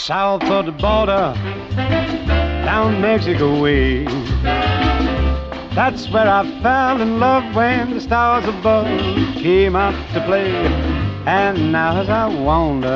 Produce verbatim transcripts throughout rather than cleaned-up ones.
south of the border, down Mexico way. That's where I fell in love when the stars above came out to play. And now as I wander...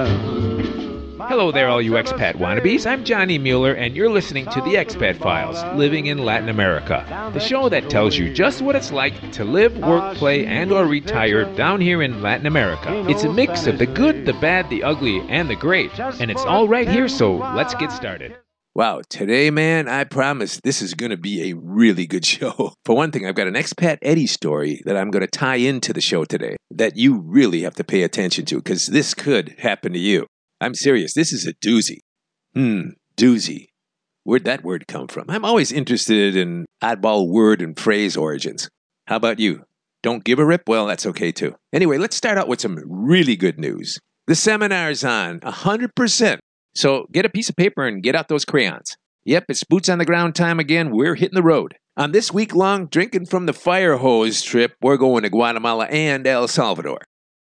Hello there, all you expat wannabes. I'm Johnny Mueller, and you're listening to The Expat Files, Living in Latin America, the show that tells you just what it's like to live, work, play, and or retire down here in Latin America. It's a mix of the good, the bad, the ugly, and the great, and it's all right here, so let's get started. Wow, today, man, I promise this is going to be a really good show. For one thing, I've got an expat Eddie story that I'm going to tie into the show today that you really have to pay attention to, because this could happen to you. I'm serious. This is a doozy. Hmm, doozy. Where'd that word come from? I'm always interested in oddball word and phrase origins. How about you? Don't give a rip? Well, that's okay too. Anyway, let's start out with some really good news. The seminar's on, one hundred percent. So get a piece of paper and get out those crayons. Yep, it's boots on the ground time again. We're hitting the road. On this week-long drinking from the fire hose trip, we're going to Guatemala and El Salvador.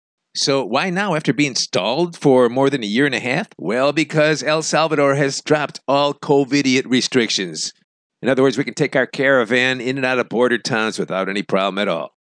So why now after being stalled for more than a year and a half? Well, because El Salvador has dropped all COVIDiot restrictions. In other words, we can take our caravan in and out of border towns without any problem at all.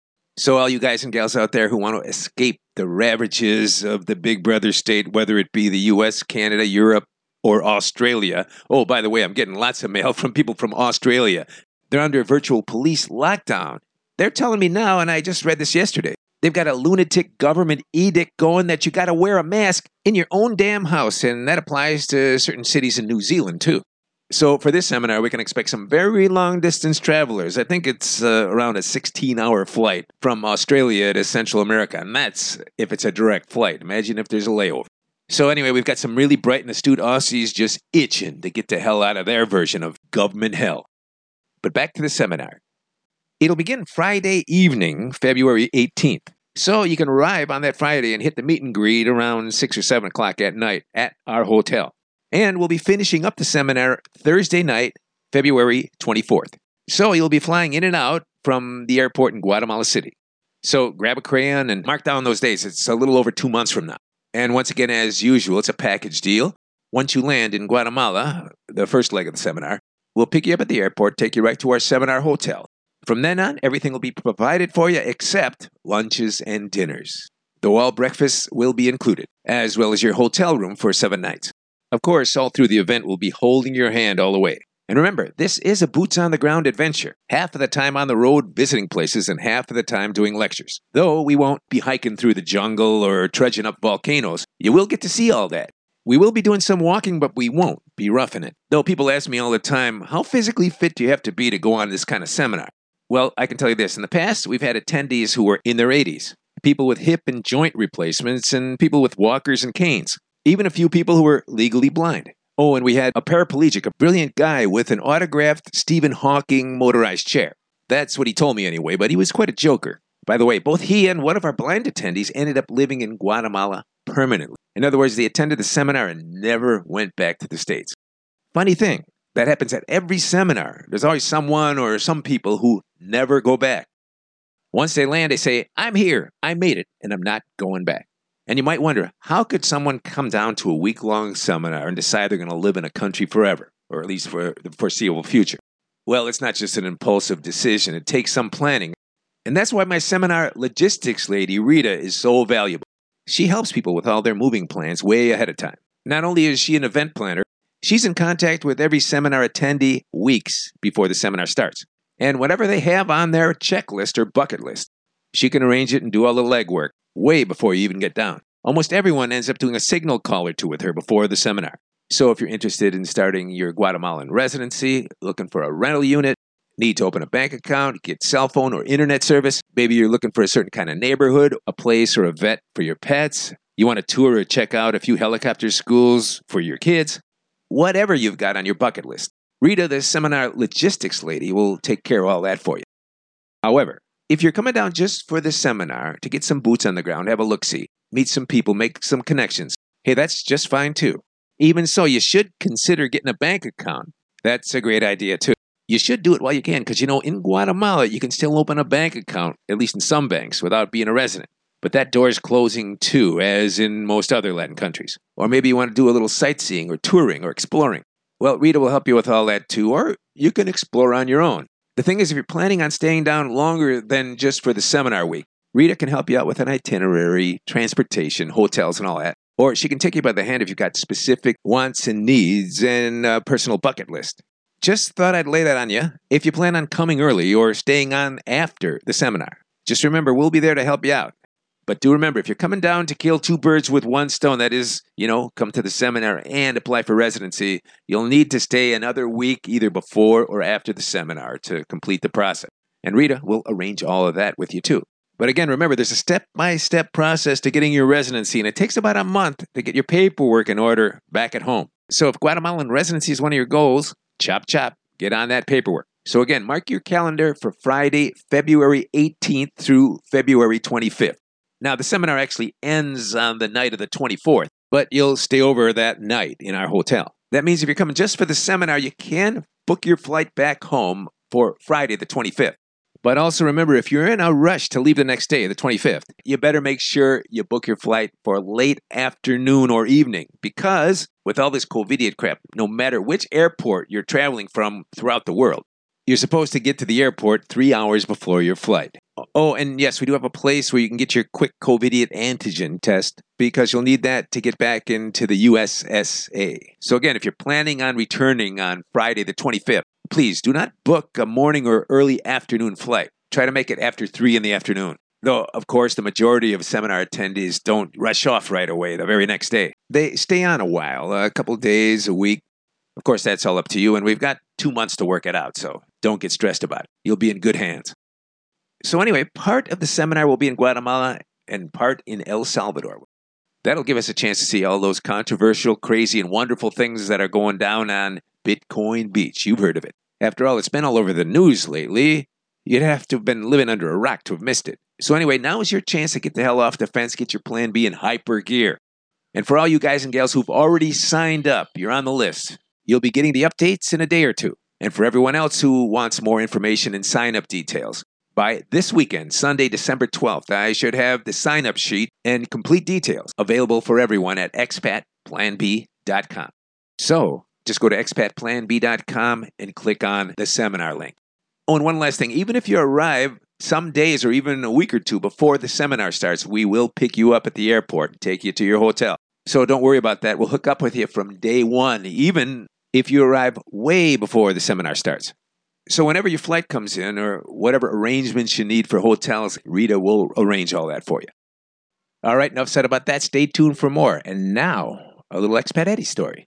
So all you guys and gals out there who want to escape the ravages of the Big Brother state, whether it be the U S, Canada, Europe, or Australia. Oh, by the way, I'm getting lots of mail from people from Australia. They're under virtual police lockdown. They're telling me now, and I just read this yesterday, they've got a lunatic government edict going that you got to wear a mask in your own damn house, and that applies to certain cities in New Zealand, too. So for this seminar, we can expect some very long-distance travelers. I think it's uh, around a sixteen-hour flight from Australia to Central America, and that's if it's a direct flight. Imagine if there's a layover. So anyway, we've got some really bright and astute Aussies just itching to get the hell out of their version of government hell. But back to the seminar. It'll begin Friday evening, February eighteenth. So you can arrive on that Friday and hit the meet and greet around six or seven o'clock at night at our hotel. And we'll be finishing up the seminar Thursday night, February twenty-fourth. So you'll be flying in and out from the airport in Guatemala City. So grab a crayon and mark down those days. It's a little over two months from now. And once again, as usual, it's a package deal. Once you land in Guatemala, the first leg of the seminar, we'll pick you up at the airport, take you right to our seminar hotel. From then on, everything will be provided for you except lunches and dinners. Though all breakfasts will be included, as well as your hotel room for seven nights. Of course, all through the event, we'll be holding your hand all the way. And remember, this is a boots-on-the-ground adventure. Half of the time on the road visiting places and half of the time doing lectures. Though we won't be hiking through the jungle or trudging up volcanoes, you will get to see all that. We will be doing some walking, but we won't be roughing it. Though people ask me all the time, how physically fit do you have to be to go on this kind of seminar? Well, I can tell you this. In the past, we've had attendees who were in their eighties. People with hip and joint replacements and people with walkers and canes. Even a few people who were legally blind. Oh, and we had a paraplegic, a brilliant guy with an autographed Stephen Hawking motorized chair. That's what he told me anyway, but he was quite a joker. By the way, both he and one of our blind attendees ended up living in Guatemala permanently. In other words, they attended the seminar and never went back to the States. Funny thing, that happens at every seminar. There's always someone or some people who never go back. Once they land, they say, I'm here, I made it, and I'm not going back. And you might wonder, how could someone come down to a week-long seminar and decide they're going to live in a country forever, or at least for the foreseeable future? Well, it's not just an impulsive decision. It takes some planning. And that's why my seminar logistics lady, Rita, is so valuable. She helps people with all their moving plans way ahead of time. Not only is she an event planner, she's in contact with every seminar attendee weeks before the seminar starts. And whatever they have on their checklist or bucket list, she can arrange it and do all the legwork way before you even get down. Almost everyone ends up doing a signal call or two with her before the seminar. So if you're interested in starting your Guatemalan residency, looking for a rental unit, need to open a bank account, get cell phone or internet service, maybe you're looking for a certain kind of neighborhood, a place or a vet for your pets, you want to tour or check out a few helicopter schools for your kids, whatever you've got on your bucket list, Rita, the seminar logistics lady, will take care of all that for you. However, if you're coming down just for the seminar to get some boots on the ground, have a look-see, meet some people, make some connections, hey, that's just fine too. Even so, you should consider getting a bank account. That's a great idea too. You should do it while you can, because you know, in Guatemala, you can still open a bank account, at least in some banks, without being a resident. But that door's closing too, as in most other Latin countries. Or maybe you want to do a little sightseeing or touring or exploring. Well, Rita will help you with all that too, or you can explore on your own. The thing is, if you're planning on staying down longer than just for the seminar week, Rita can help you out with an itinerary, transportation, hotels, and all that. Or she can take you by the hand if you've got specific wants and needs and a personal bucket list. Just thought I'd lay that on you if you plan on coming early or staying on after the seminar. Just remember, we'll be there to help you out. But do remember, if you're coming down to kill two birds with one stone, that is, you know, come to the seminar and apply for residency, you'll need to stay another week either before or after the seminar to complete the process. And Rita will arrange all of that with you too. But again, remember, there's a step-by-step process to getting your residency, and it takes about a month to get your paperwork in order back at home. So if Guatemalan residency is one of your goals, chop chop, get on that paperwork. So again, mark your calendar for Friday, February eighteenth through February twenty-fifth. Now, the seminar actually ends on the night of the twenty-fourth, but you'll stay over that night in our hotel. That means if you're coming just for the seminar, you can book your flight back home for Friday the twenty-fifth. But also remember, if you're in a rush to leave the next day, the twenty-fifth, you better make sure you book your flight for late afternoon or evening, because with all this COVID crap, no matter which airport you're traveling from throughout the world, you're supposed to get to the airport three hours before your flight. Oh, and yes, we do have a place where you can get your quick COVID antigen test, because you'll need that to get back into the U S S A. So again, if you're planning on returning on Friday the twenty-fifth, please do not book a morning or early afternoon flight. Try to make it after three in the afternoon. Though, of course, the majority of seminar attendees don't rush off right away the very next day. They stay on a while, a couple days, a week. Of course, that's all up to you, and we've got two months to work it out, so don't get stressed about it. You'll be in good hands. So anyway, part of the seminar will be in Guatemala and part in El Salvador. That'll give us a chance to see all those controversial, crazy, and wonderful things that are going down on Bitcoin Beach. You've heard of it. After all, it's been all over the news lately. You'd have to have been living under a rock to have missed it. So anyway, now is your chance to get the hell off the fence, get your plan B in hyper gear. And for all you guys and gals who've already signed up, you're on the list. You'll be getting the updates in a day or two. And for everyone else who wants more information and sign-up details, by this weekend, Sunday, December twelfth, I should have the sign-up sheet and complete details available for everyone at expat plan b dot com. So, just go to expat plan b dot com and click on the seminar link. Oh, and one last thing. Even if you arrive some days or even a week or two before the seminar starts, we will pick you up at the airport and take you to your hotel. So don't worry about that. We'll hook up with you from day one, even if you arrive way before the seminar starts. So whenever your flight comes in or whatever arrangements you need for hotels, Rita will arrange all that for you. All right, enough said about that. Stay tuned for more. And now, a little Expat Eddie story.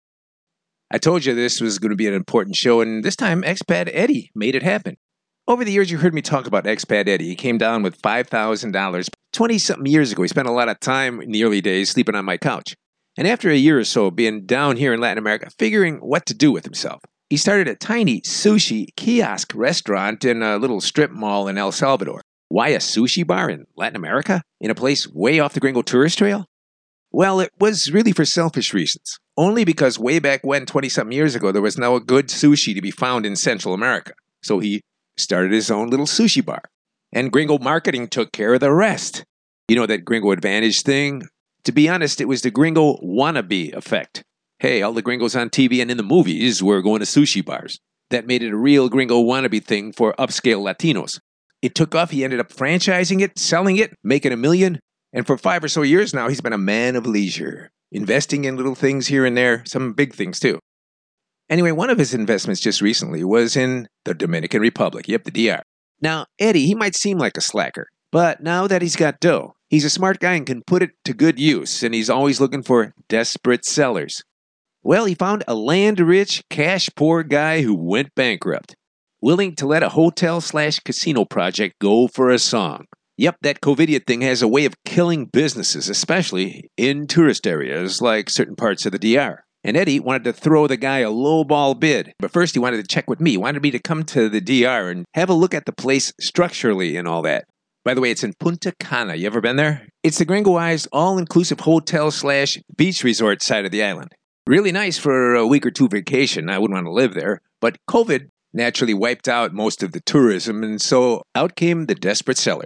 I told you this was going to be an important show, and this time Expat Eddie made it happen. Over the years, you heard me talk about Expat Eddie. He came down with five thousand dollars. twenty-something years ago, he spent a lot of time in the early days sleeping on my couch. And after a year or so being down here in Latin America, figuring what to do with himself, he started a tiny sushi kiosk restaurant in a little strip mall in El Salvador. Why a sushi bar in Latin America? In a place way off the Gringo tourist trail? Well, it was really for selfish reasons. Only because way back when, twenty-something years ago, there was no good sushi to be found in Central America. So he started his own little sushi bar. And Gringo marketing took care of the rest. You know that Gringo Advantage thing? To be honest, it was the Gringo wannabe effect. Hey, all the gringos on T V and in the movies were going to sushi bars. That made it a real Gringo wannabe thing for upscale Latinos. It took off. He ended up franchising it, selling it, making a million. And for five or so years now, he's been a man of leisure, investing in little things here and there, some big things too. Anyway, one of his investments just recently was in the Dominican Republic. Yep, the D R. Now, Eddie, he might seem like a slacker, but now that he's got dough, he's a smart guy and can put it to good use, and he's always looking for desperate sellers. Well, he found a land-rich, cash-poor guy who went bankrupt, willing to let a hotel-slash-casino project go for a song. Yep, that COVID thing has a way of killing businesses, especially in tourist areas like certain parts of the D R. And Eddie wanted to throw the guy a lowball bid. But first he wanted to check with me. He wanted me to come to the D R and have a look at the place structurally and all that. By the way, it's in Punta Cana. You ever been there? It's the Gringoized all-inclusive hotel-slash-beach resort side of the island. Really nice for a week or two vacation. I wouldn't want to live there. But COVID naturally wiped out most of the tourism, and so out came the desperate sellers.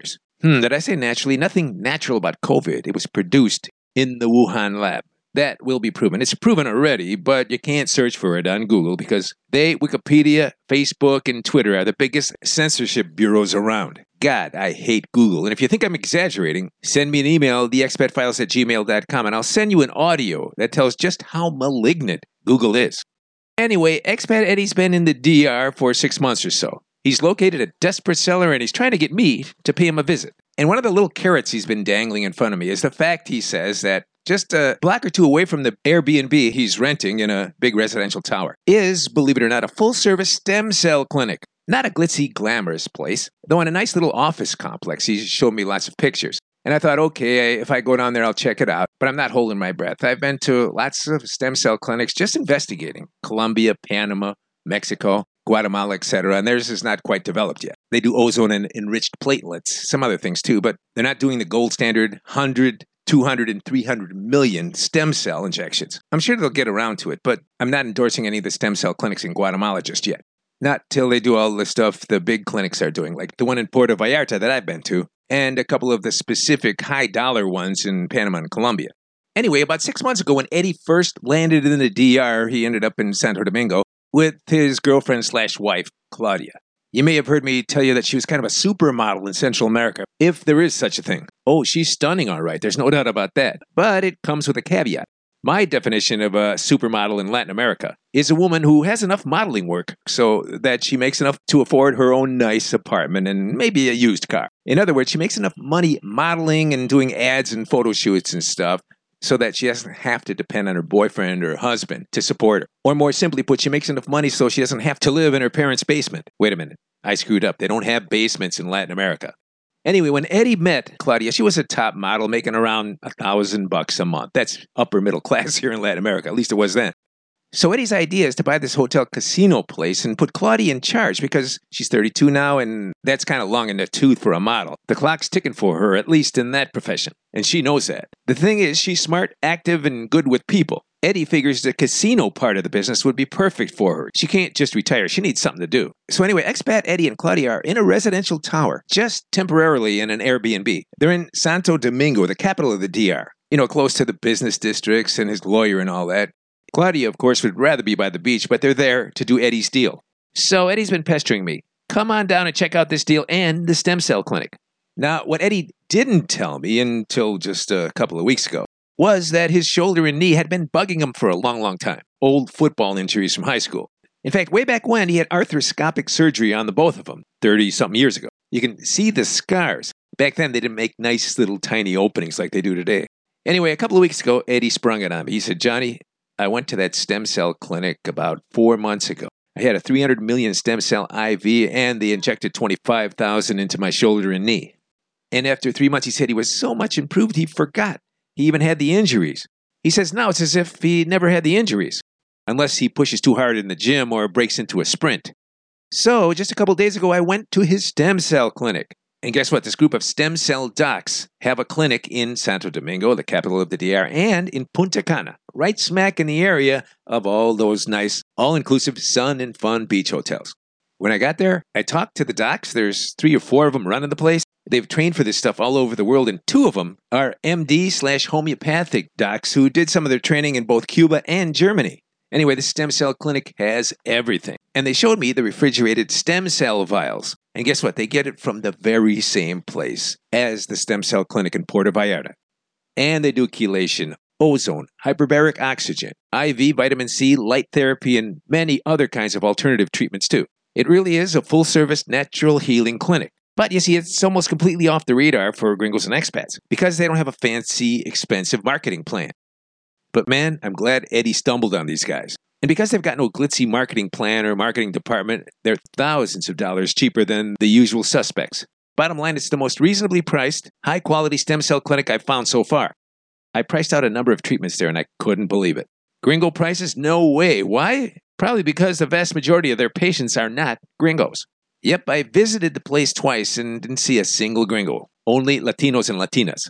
Hmm, did I say naturally? Nothing natural about COVID. It was produced in the Wuhan lab. That will be proven. It's proven already, but you can't search for it on Google because they, Wikipedia, Facebook, and Twitter are the biggest censorship bureaus around. God, I hate Google. And if you think I'm exaggerating, send me an email, the expat files at gmail dot com, and I'll send you an audio that tells just how malignant Google is. Anyway, Expat Eddie's been in the D R for six months or so. He's located a desperate seller, and he's trying to get me to pay him a visit. And one of the little carrots he's been dangling in front of me is the fact, he says, that just a block or two away from the Airbnb he's renting in a big residential tower is, believe it or not, a full-service stem cell clinic. Not a glitzy, glamorous place, though in a nice little office complex. He showed me lots of pictures. And I thought, okay, if I go down there, I'll check it out. But I'm not holding my breath. I've been to lots of stem cell clinics just investigating. Colombia, Panama, Mexico, Guatemala, et cetera. And theirs is not quite developed yet. They do ozone and enriched platelets, some other things too, but they're not doing the gold standard one hundred, two hundred, and three hundred million stem cell injections. I'm sure they'll get around to it, but I'm not endorsing any of the stem cell clinics in Guatemala just yet. Not till they do all the stuff the big clinics are doing, like the one in Puerto Vallarta that I've been to, and a couple of the specific high-dollar ones in Panama and Colombia. Anyway, about six months ago, when Eddie first landed in the D R, he ended up in Santo Domingo with his girlfriend slash wife, Claudia. You may have heard me tell you that she was kind of a supermodel in Central America, if there is such a thing. Oh, she's stunning, all right. There's no doubt about that. But it comes with a caveat. My definition of a supermodel in Latin America is a woman who has enough modeling work so that she makes enough to afford her own nice apartment and maybe a used car. In other words, she makes enough money modeling and doing ads and photo shoots and stuff so that she doesn't have to depend on her boyfriend or husband to support her. Or more simply put, she makes enough money so she doesn't have to live in her parents' basement. Wait a minute. I screwed up. They don't have basements in Latin America. Anyway, when Eddie met Claudia, she was a top model making around a thousand bucks a month. That's upper middle class here in Latin America. At least it was then. So Eddie's idea is to buy this hotel casino place and put Claudia in charge because she's thirty-two now and that's kind of long in the tooth for a model. The clock's ticking for her, at least in that profession. And she knows that. The thing is, she's smart, active, and good with people. Eddie figures the casino part of the business would be perfect for her. She can't just retire. She needs something to do. So anyway, expat Eddie and Claudia are in a residential tower, just temporarily in an Airbnb. They're in Santo Domingo, the capital of the D R. You know, close to the business districts and his lawyer and all that. Claudia, of course, would rather be by the beach, but they're there to do Eddie's deal. So Eddie's been pestering me. Come on down and check out this deal and the stem cell clinic. Now, what Eddie didn't tell me until just a couple of weeks ago was that his shoulder and knee had been bugging him for a long, long time. Old football injuries from high school. In fact, way back when, he had arthroscopic surgery on the both of them, thirty-something years ago. You can see the scars. Back then, they didn't make nice little tiny openings like they do today. Anyway, a couple of weeks ago, Eddie sprung it on me. He said, Johnny, I went to that stem cell clinic about four months ago. I had a three hundred million stem cell I V, and they injected twenty-five thousand into my shoulder and knee. And after three months, he said he was so much improved, he forgot. He even had the injuries. He says now it's as if he never had the injuries, unless he pushes too hard in the gym or breaks into a sprint. So, just a couple days ago, I went to his stem cell clinic. And guess what? This group of stem cell docs have a clinic in Santo Domingo, the capital of the D R, and in Punta Cana, right smack in the area of all those nice, all-inclusive sun and fun beach hotels. When I got there, I talked to the docs. There's three or four of them running the place. They've trained for this stuff all over the world, and two of them are M D slash homeopathic docs who did some of their training in both Cuba and Germany. Anyway, the stem cell clinic has everything. And they showed me the refrigerated stem cell vials. And guess what? They get it from the very same place as the stem cell clinic in Puerto Vallarta. And they do chelation, ozone, hyperbaric oxygen, I V vitamin C, light therapy, and many other kinds of alternative treatments too. It really is a full-service natural healing clinic. But you see, it's almost completely off the radar for gringos and expats because they don't have a fancy, expensive marketing plan. But man, I'm glad Eddie stumbled on these guys. And because they've got no glitzy marketing plan or marketing department, they're thousands of dollars cheaper than the usual suspects. Bottom line, it's the most reasonably priced, high-quality stem cell clinic I've found so far. I priced out a number of treatments there and I couldn't believe it. Gringo prices? No way. Why? Probably because the vast majority of their patients are not gringos. Yep, I visited the place twice and didn't see a single gringo. Only Latinos and Latinas.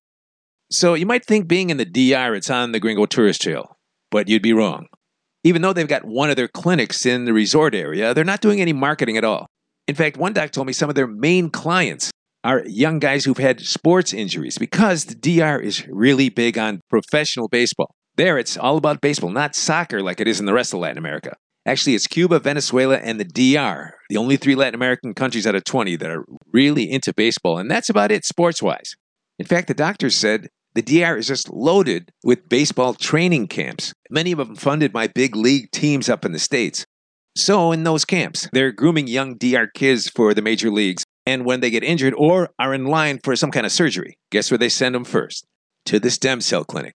So you might think being in the D R, it's on the gringo tourist trail. But you'd be wrong. Even though they've got one of their clinics in the resort area, they're not doing any marketing at all. In fact, one doc told me some of their main clients are young guys who've had sports injuries because the D R is really big on professional baseball. There, it's all about baseball, not soccer like it is in the rest of Latin America. Actually, it's Cuba, Venezuela, and the D R, the only three Latin American countries out of twenty that are really into baseball, and that's about it sports-wise. In fact, the doctors said the D R is just loaded with baseball training camps, many of them funded by big league teams up in the States. So in those camps, they're grooming young D R kids for the major leagues, and when they get injured or are in line for some kind of surgery, guess where they send them first? To the stem cell clinic.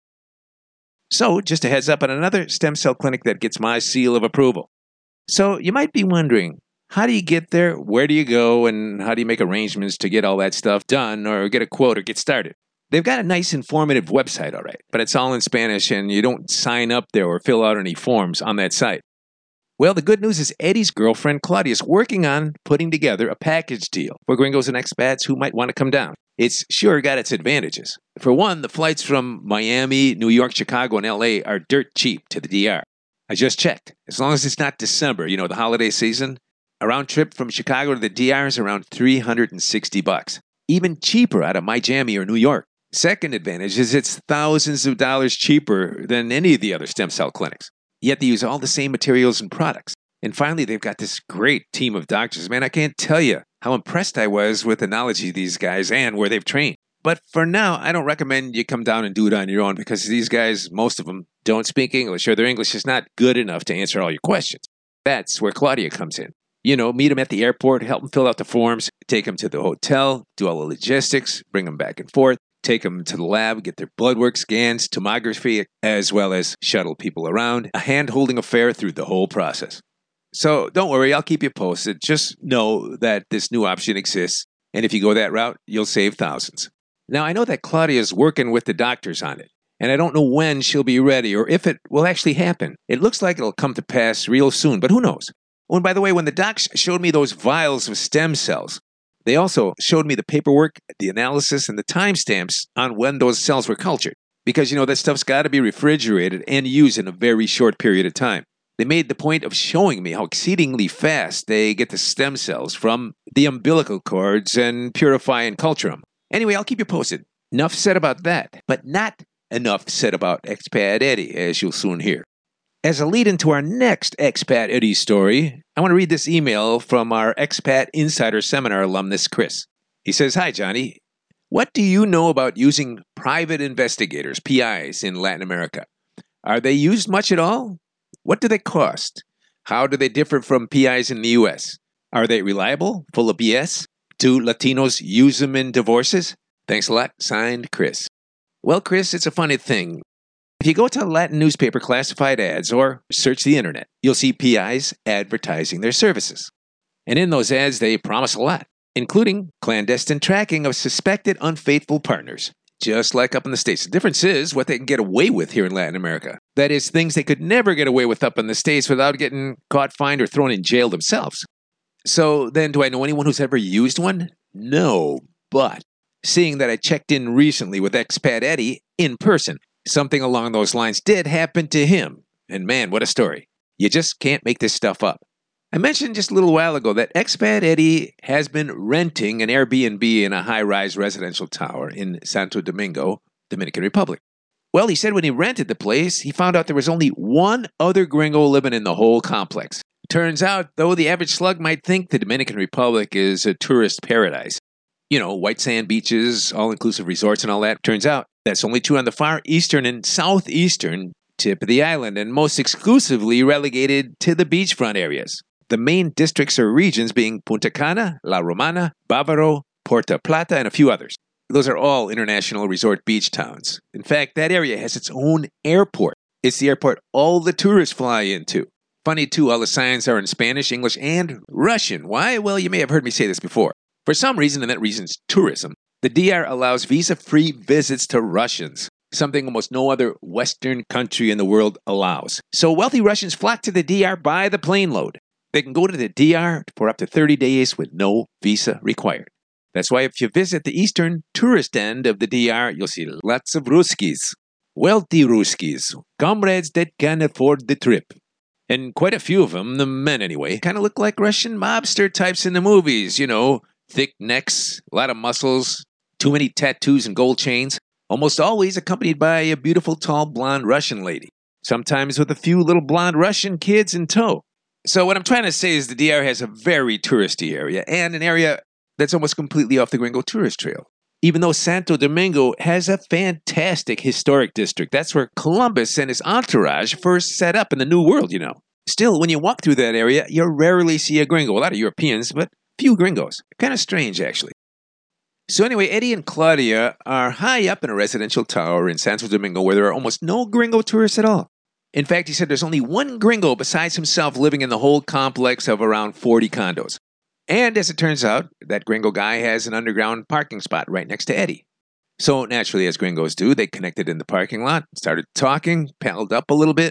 So, just a heads up on another stem cell clinic that gets my seal of approval. So, you might be wondering, how do you get there, where do you go, and how do you make arrangements to get all that stuff done or get a quote or get started? They've got a nice informative website, all right, but it's all in Spanish and you don't sign up there or fill out any forms on that site. Well, the good news is Eddie's girlfriend Claudia is working on putting together a package deal for gringos and expats who might want to come down. It's sure got its advantages. For one, the flights from Miami, New York, Chicago, and L A are dirt cheap to the D R. I just checked. As long as it's not December, you know, the holiday season, a round trip from Chicago to the D R is around three hundred sixty bucks. Even cheaper out of Miami or New York. Second advantage is it's thousands of dollars cheaper than any of the other stem cell clinics. Yet they use all the same materials and products. And finally, they've got this great team of doctors. Man, I can't tell you how impressed I was with the knowledge of these guys and where they've trained. But for now, I don't recommend you come down and do it on your own because these guys, most of them, don't speak English or their English is not good enough to answer all your questions. That's where Claudia comes in. You know, meet them at the airport, help them fill out the forms, take them to the hotel, do all the logistics, bring them back and forth, take them to the lab, get their blood work, scans, tomography, as well as shuttle people around. A hand-holding affair through the whole process. So don't worry, I'll keep you posted. Just know that this new option exists, and if you go that route, you'll save thousands. Now, I know that Claudia's working with the doctors on it, and I don't know when she'll be ready or if it will actually happen. It looks like it'll come to pass real soon, but who knows? Oh, and by the way, when the docs showed me those vials of stem cells, they also showed me the paperwork, the analysis, and the timestamps on when those cells were cultured. Because, you know, that stuff's got to be refrigerated and used in a very short period of time. They made the point of showing me how exceedingly fast they get the stem cells from the umbilical cords and purify and culture them. Anyway, I'll keep you posted. Enough said about that, but not enough said about Expat Eddie, as you'll soon hear. As a lead into our next Expat Eddie story, I want to read this email from our Expat Insider Seminar alumnus, Chris. He says, "Hi, Johnny. What do you know about using private investigators, P Is, in Latin America? Are they used much at all? What do they cost? How do they differ from P Is in the U S? Are they reliable? Full of B S? Do Latinos use them in divorces? Thanks a lot. Signed, Chris." Well, Chris, it's a funny thing. If you go to Latin newspaper classified ads or search the internet, you'll see P Is advertising their services. And in those ads, they promise a lot, including clandestine tracking of suspected unfaithful partners. Just like up in the States. The difference is what they can get away with here in Latin America. That is, things they could never get away with up in the States without getting caught, fined, or thrown in jail themselves. So then, do I know anyone who's ever used one? No, but seeing that I checked in recently with Expat Eddie in person, something along those lines did happen to him. And man, what a story. You just can't make this stuff up. I mentioned just a little while ago that Expat Eddie has been renting an Airbnb in a high-rise residential tower in Santo Domingo, Dominican Republic. Well, he said when he rented the place, he found out there was only one other gringo living in the whole complex. Turns out, though, the average slug might think the Dominican Republic is a tourist paradise. You know, white sand beaches, all-inclusive resorts and all that. Turns out that's only true on the far eastern and southeastern tip of the island, and most exclusively relegated to the beachfront areas. The main districts or regions being Punta Cana, La Romana, Bávaro, Puerto Plata, and a few others. Those are all international resort beach towns. In fact, that area has its own airport. It's the airport all the tourists fly into. Funny, too, all the signs are in Spanish, English, and Russian. Why? Well, you may have heard me say this before. For some reason, and that reason's tourism, the D R allows visa-free visits to Russians, something almost no other Western country in the world allows. So wealthy Russians flock to the D R by the plane load. They can go to the D R for up to thirty days with no visa required. That's why if you visit the eastern tourist end of the D R, you'll see lots of Ruskies. Wealthy Ruskies, comrades that can afford the trip. And quite a few of them, the men anyway, kind of look like Russian mobster types in the movies, you know, Thick necks, a lot of muscles, too many tattoos and gold chains, almost always accompanied by a beautiful tall blonde Russian lady, sometimes with a few little blonde Russian kids in tow. So what I'm trying to say is the D R has a very touristy area and an area that's almost completely off the Gringo tourist trail. Even though Santo Domingo has a fantastic historic district. That's where Columbus and his entourage first set up in the New World, you know. Still, when you walk through that area, you rarely see a gringo. A lot of Europeans, but few gringos. Kind of strange, actually. So anyway, Eddie and Claudia are high up in a residential tower in Santo Domingo where there are almost no gringo tourists at all. In fact, he said there's only one gringo besides himself living in the whole complex of around forty condos. And as it turns out, that gringo guy has an underground parking spot right next to Eddie. So naturally, as gringos do, they connected in the parking lot, started talking, palled up a little bit.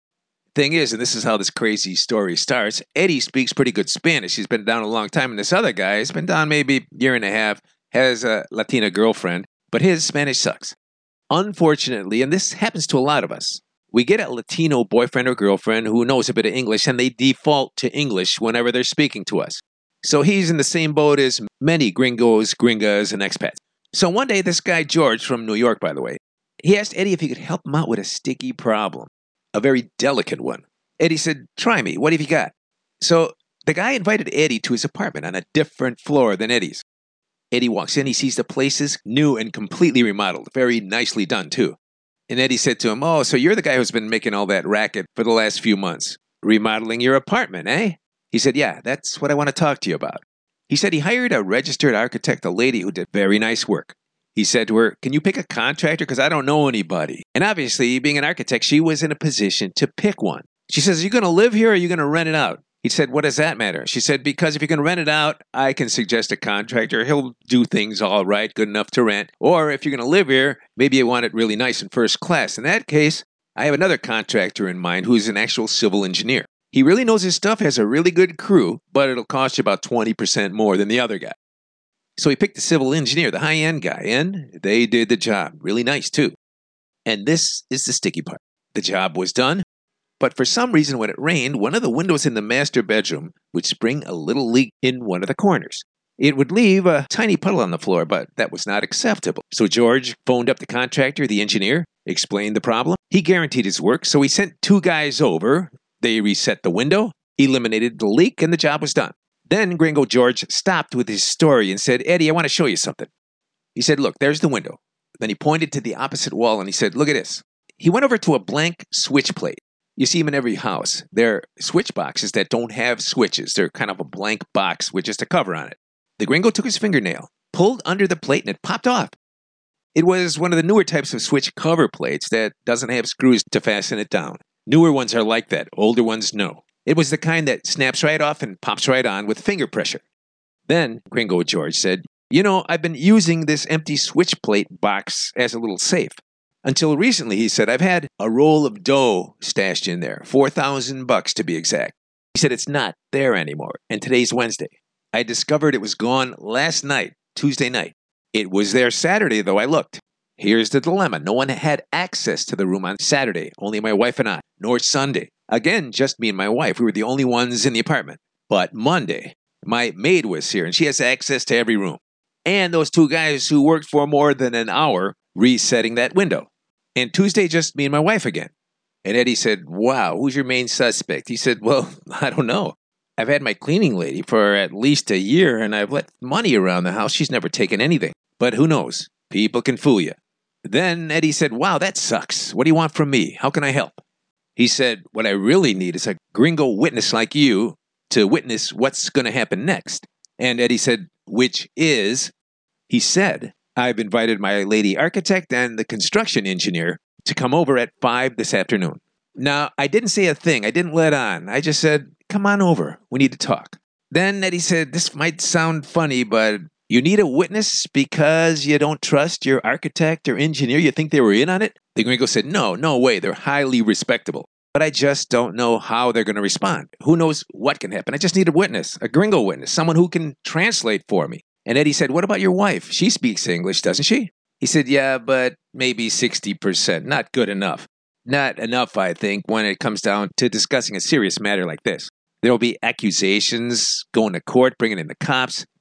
Thing is, and this is how this crazy story starts, Eddie speaks pretty good Spanish. He's been down a long time, and this other guy has been down maybe a year and a half, has a Latina girlfriend, but his Spanish sucks. Unfortunately, and this happens to a lot of us, we get a Latino boyfriend or girlfriend who knows a bit of English, and they default to English whenever they're speaking to us. So he's in the same boat as many gringos, gringas, and expats. So one day, this guy George, from New York, by the way, he asked Eddie if he could help him out with a sticky problem, a very delicate one. Eddie said, try me, what have you got? So the guy invited Eddie to his apartment on a different floor than Eddie's. Eddie walks in, he sees the place is new and completely remodeled, very nicely done too. And Eddie said to him, oh, so you're the guy who's been making all that racket for the last few months, remodeling your apartment, eh? He said, yeah, that's what I want to talk to you about. He said he hired a registered architect, a lady who did very nice work. He said to her, can you pick a contractor? Because I don't know anybody. And obviously, being an architect, she was in a position to pick one. She says, are you going to live here or are you going to rent it out? He said, what does that matter? She said, because if you're going to rent it out, I can suggest a contractor. He'll do things all right, good enough to rent. Or if you're going to live here, maybe you want it really nice and first class. In that case, I have another contractor in mind who's an actual civil engineer. He really knows his stuff, has a really good crew, but it'll cost you about twenty percent more than the other guy. So he picked the civil engineer, the high-end guy, and they did the job. Really nice, too. And this is the sticky part. The job was done, but for some reason when it rained, one of the windows in the master bedroom would spring a little leak in one of the corners. It would leave a tiny puddle on the floor, but that was not acceptable. So George phoned up the contractor, the engineer, explained the problem. He guaranteed his work, so he sent two guys over. They reset the window, eliminated the leak, and the job was done. Then Gringo George stopped with his story and said, Eddie, I want to show you something. He said, look, there's the window. Then he pointed to the opposite wall and he said, look at this. He went over to a blank switch plate. You see them in every house. They're switch boxes that don't have switches. They're kind of a blank box with just a cover on it. The Gringo took his fingernail, pulled under the plate, and it popped off. It was one of the newer types of switch cover plates that doesn't have screws to fasten it down. Newer ones are like that. Older ones, no. It was the kind that snaps right off and pops right on with finger pressure. Then Gringo George said, you know, I've been using this empty switch plate box as a little safe. Until recently, he said, I've had a roll of dough stashed in there, four thousand bucks to be exact. He said, it's not there anymore, and today's Wednesday. I discovered it was gone last night, Tuesday night. It was there Saturday, though I looked. Here's the dilemma. No one had access to the room on Saturday, only my wife and I, nor Sunday. Again, just me and my wife. We were the only ones in the apartment. But Monday, my maid was here, and she has access to every room. And those two guys who worked for more than an hour resetting that window. And Tuesday, just me and my wife again. And Eddie said, wow, who's your main suspect? He said, well, I don't know. I've had my cleaning lady for at least a year, and I've left money around the house. She's never taken anything. But who knows? People can fool you. Then Eddie said, wow, that sucks. What do you want from me? How can I help? He said, what I really need is a gringo witness like you to witness what's going to happen next. And Eddie said, which is, he said, I've invited my lady architect and the construction engineer to come over at five this afternoon. Now, I didn't say a thing. I didn't let on. I just said, come on over. We need to talk. Then Eddie said, this might sound funny, but you need a witness because you don't trust your architect or engineer? You think they were in on it? The gringo said, no, no way. They're highly respectable. But I just don't know how they're going to respond. Who knows what can happen? I just need a witness, a gringo witness, someone who can translate for me. And Eddie said, what about your wife? She speaks English, doesn't she? He said, yeah, but maybe sixty percent. Not good enough. Not enough, I think, when it comes down to discussing a serious matter like this. There will be accusations, going to court, bringing in the cops.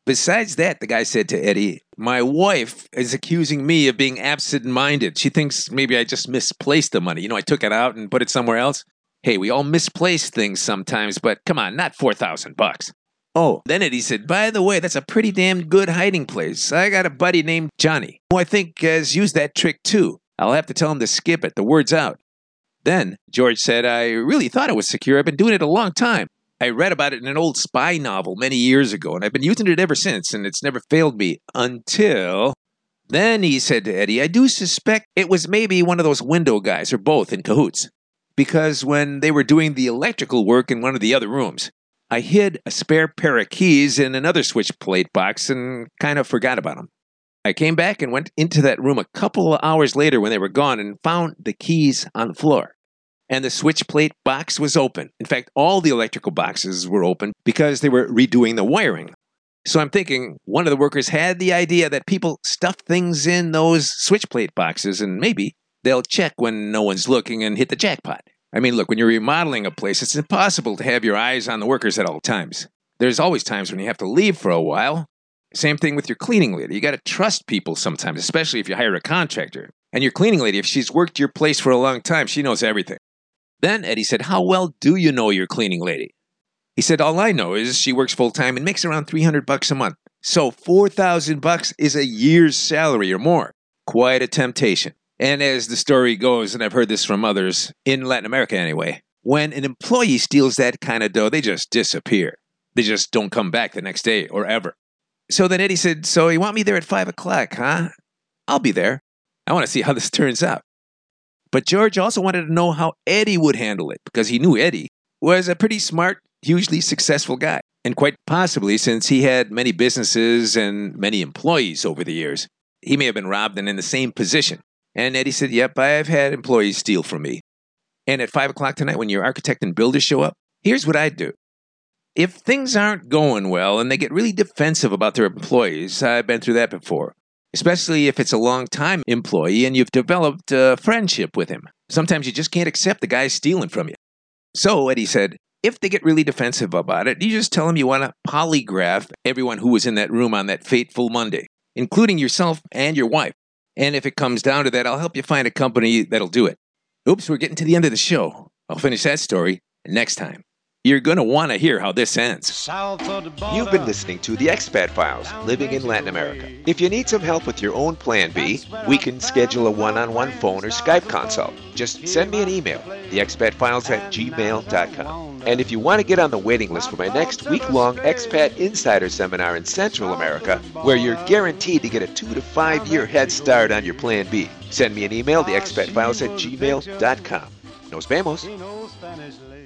Besides that, the guy said to Eddie, my wife is accusing me of being absent-minded. She thinks maybe I just misplaced the money. You know, I took it out and put it somewhere else. Hey, we all misplace things sometimes, but come on, not four thousand bucks. Oh, then Eddie said, by the way, that's a pretty damn good hiding place. I got a buddy named Johnny, who I think has used that trick too. I'll have to tell him to skip it. The word's out. Then George said, I really thought it was secure. I've been doing it a long time. I read about it in an old spy novel many years ago, and I've been using it ever since, and it's never failed me until... Then he said to Eddie, I do suspect it was maybe one of those window guys, or both, in cahoots. Because when they were doing the electrical work in one of the other rooms, I hid a spare pair of keys in another switch plate box and kind of forgot about them. I came back and went into that room a couple of hours later when they were gone and found the keys on the floor. And the switch plate box was open. In fact, all the electrical boxes were open because they were redoing the wiring. So I'm thinking one of the workers had the idea that people stuff things in those switch plate boxes and maybe they'll check when no one's looking and hit the jackpot. I mean, look, when you're remodeling a place, it's impossible to have your eyes on the workers at all times. There's always times when you have to leave for a while. Same thing with your cleaning lady. You got to trust people sometimes, especially if you hire a contractor. And your cleaning lady, if she's worked your place for a long time, she knows everything. Then Eddie said, how well do you know your cleaning lady? He said, all I know is she works full-time and makes around three hundred bucks a month. So four thousand bucks is a year's salary or more. Quite a temptation. And as the story goes, and I've heard this from others, in Latin America anyway, when an employee steals that kind of dough, they just disappear. They just don't come back the next day or ever. So then Eddie said, so you want me there at five o'clock, huh? I'll be there. I want to see how this turns out. But George also wanted to know how Eddie would handle it, because he knew Eddie was a pretty smart, hugely successful guy. And quite possibly, since he had many businesses and many employees over the years, he may have been robbed and in the same position. And Eddie said, yep, I've had employees steal from me. And at five o'clock tonight, when your architect and builders show up, here's what I'd do. If things aren't going well and they get really defensive about their employees, I've been through that before. Especially if it's a long-time employee and you've developed a friendship with him. Sometimes you just can't accept the guy stealing from you. So, Eddie said, if they get really defensive about it, you just tell them you want to polygraph everyone who was in that room on that fateful Monday, including yourself and your wife. And if it comes down to that, I'll help you find a company that'll do it. Oops, we're getting to the end of the show. I'll finish that story next time. You're going to want to hear how this ends. You've been listening to The Expat Files, Living in Latin America. If you need some help with your own Plan B, we can schedule a one-on-one phone or Skype consult. Just send me an email, the expat files at gmail dot com. And if you want to get on the waiting list for my next week-long Expat Insider Seminar in Central America, where you're guaranteed to get a two to five year head start on your Plan B, send me an email, the expat files at gmail dot com. Nos vemos.